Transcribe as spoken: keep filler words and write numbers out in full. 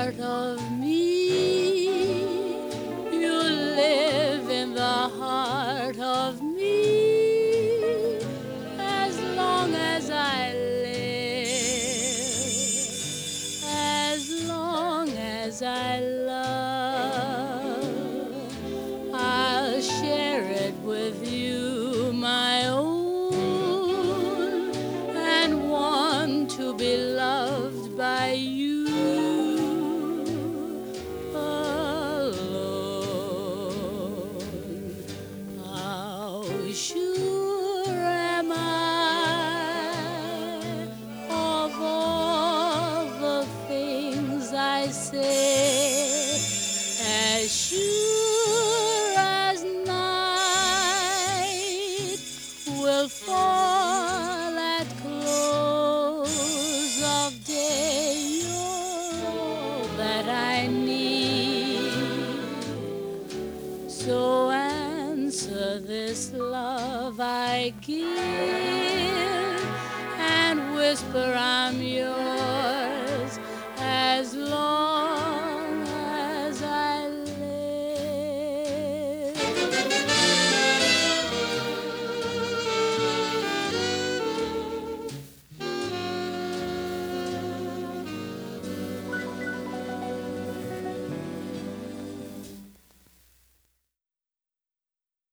part of me. You live in the heart of me. As long as I live, as long as I love, I'll share it with you, my own, and want to be loved by you alone. How sure am I of all the things I say, as sure as night will fall at close of day. You're all that I need. So answer this love I give and whisper I'm yours.